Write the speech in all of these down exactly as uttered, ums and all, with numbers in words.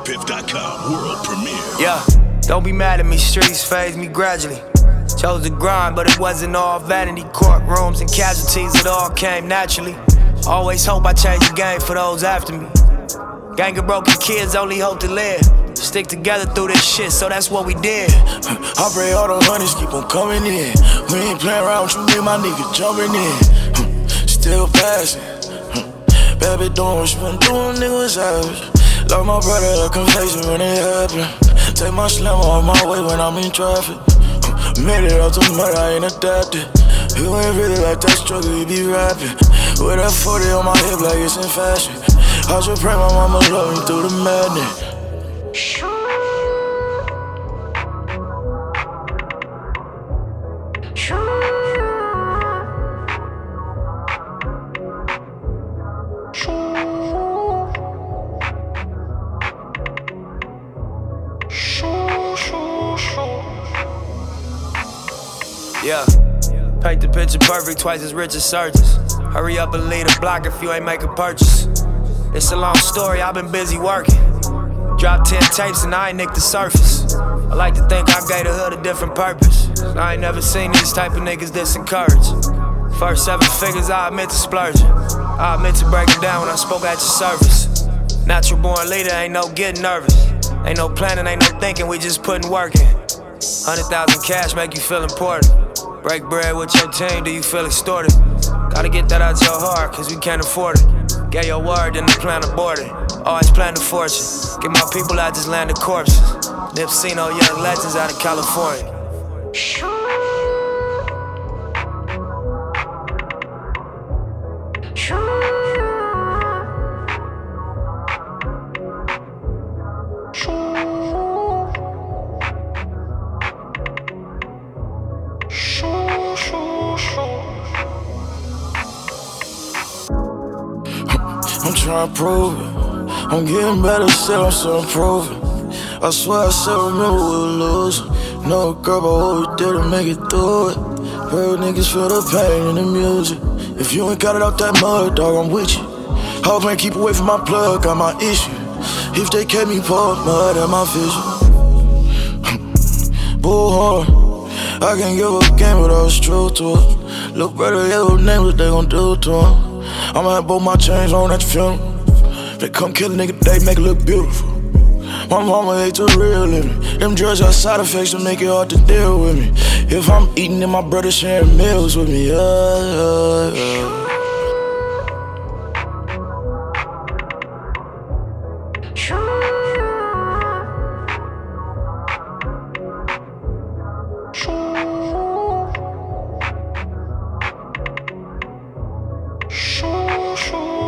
piff dot com world premiere. Yeah, don't be mad at me, streets phase me gradually. Chose to grind, but it wasn't all vanity. Courtrooms and casualties, it all came naturally. Always hope I change the game for those after me. Gang of broken kids only hope to live. Stick together through this shit, so that's what we did. I pray all the honeys keep on coming in. We ain't playing around with you, me and my nigga jumping in. Still passing. Bad bitch doing what you been doing, nigga was savage. Love my brother, a confession when it happened. Take my slammer on my way when I'm in traffic. Made it out to murder, I ain't adapted. You ain't really like that struggle, you be rapping. With that forty on my hip like it's in fashion. I should pray my mama love me through the madness. Yeah, paint the picture perfect, twice as rich as surgeons. Hurry up and leave the block if you ain't make a purchase. It's a long story, I've been busy working. Dropped ten tapes and I ain't nicked the surface. I like to think I gave the hood a different purpose. I ain't never seen these type of niggas this encouraged. First seven figures, I admit to splurging. I admit to breaking down when I spoke at your service. Natural born leader, ain't no getting nervous. Ain't no planning, ain't no thinking, we just putting work in. Hundred thousand cash make you feel important. Break bread with your team, do you feel extorted? Gotta get that out your heart, cause we can't afford it. Get your word, then the plan aborted. Always plan the fortune. Get my people out, just land the corpses. Nipsino, young legends out of California. I'm trying to prove it. I'm getting better, still I'm still improving. I swear I still remember we were losing. No girl, but what we did to make it through it. Real niggas feel the pain in the music. If you ain't got it out that mud, dog, I'm with you. Hope ain't keep away from my plug, got my issue. If they kept me pour mud at my vision. Bull hard, I can't give a game without it's true to it. Look better, yeah, what name what they gon' do to him. I'ma have both my chains on at the funeral. They come kill a nigga, they make it look beautiful. My mama hate to real living. Them drugs got side effects to make it hard to deal with me. If I'm eating and my brother sharing meals with me, yeah, yeah, yeah.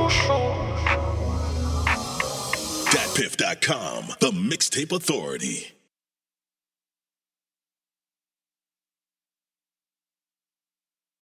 dat piff dot com, the mixtape authority.